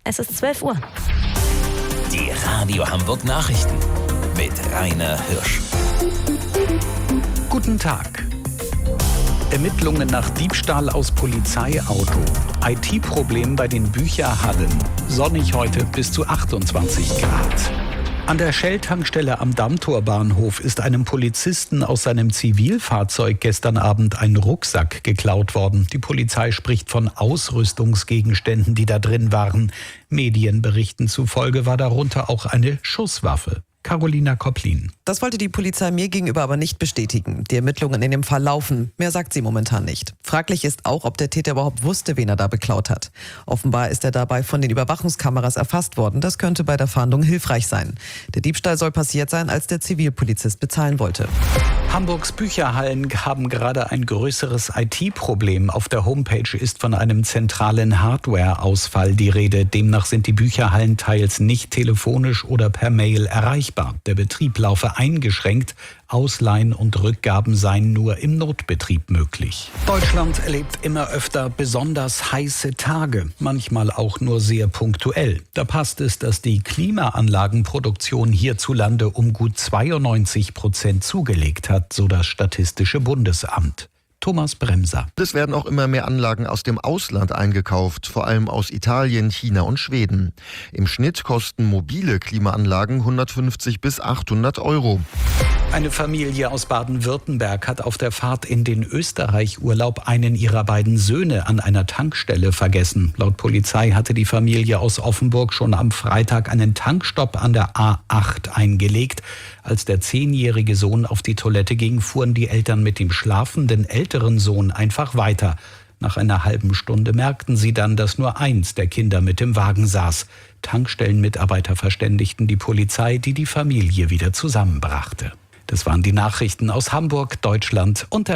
Es ist 12 Uhr. Die Radio Hamburg Nachrichten mit Rainer Hirsch. Guten Tag. Ermittlungen nach Diebstahl aus Polizeiauto. IT-Problem bei den Bücherhallen. Sonnig heute bis zu 28 Grad. An der Shell-Tankstelle am Dammtorbahnhof ist einem Polizisten aus seinem Zivilfahrzeug gestern Abend ein Rucksack geklaut worden. Die Polizei spricht von Ausrüstungsgegenständen, die da drin waren. Medienberichten zufolge war darunter auch eine Schusswaffe. Carolina Kopplin. Das wollte die Polizei mir gegenüber aber nicht bestätigen. Die Ermittlungen in dem Fall laufen. Mehr sagt sie momentan nicht. Fraglich ist auch, ob der Täter überhaupt wusste, wen er da beklaut hat. Offenbar ist er dabei von den Überwachungskameras erfasst worden. Das könnte bei der Fahndung hilfreich sein. Der Diebstahl soll passiert sein, als der Zivilpolizist bezahlen wollte. Hamburgs Bücherhallen haben gerade ein größeres IT-Problem. Auf der Homepage ist von einem zentralen Hardware-Ausfall die Rede. Demnach sind die Bücherhallen teils nicht telefonisch oder per Mail erreichbar. Der Betrieb laufe eingeschränkt. Ausleihen und Rückgaben seien nur im Notbetrieb möglich. Deutschland erlebt immer öfter besonders heiße Tage, manchmal auch nur sehr punktuell. Da passt es, dass die Klimaanlagenproduktion hierzulande um gut 92% zugelegt hat, so das Statistische Bundesamt. Thomas Bremser. Es werden auch immer mehr Anlagen aus dem Ausland eingekauft, vor allem aus Italien, China und Schweden. Im Schnitt kosten mobile Klimaanlagen 150 bis 800 Euro. Eine Familie aus Baden-Württemberg hat auf der Fahrt in den Österreich-Urlaub einen ihrer beiden Söhne an einer Tankstelle vergessen. Laut Polizei hatte die Familie aus Offenburg schon am Freitag einen Tankstopp an der A8 eingelegt. Als der 10-jährige Sohn auf die Toilette ging, fuhren die Eltern mit dem schlafenden älteren Sohn einfach weiter. Nach einer halben Stunde merkten sie dann, dass nur eins der Kinder mit im Wagen saß. Tankstellenmitarbeiter verständigten die Polizei, die die Familie wieder zusammenbrachte. Das waren die Nachrichten aus Hamburg, Deutschland und der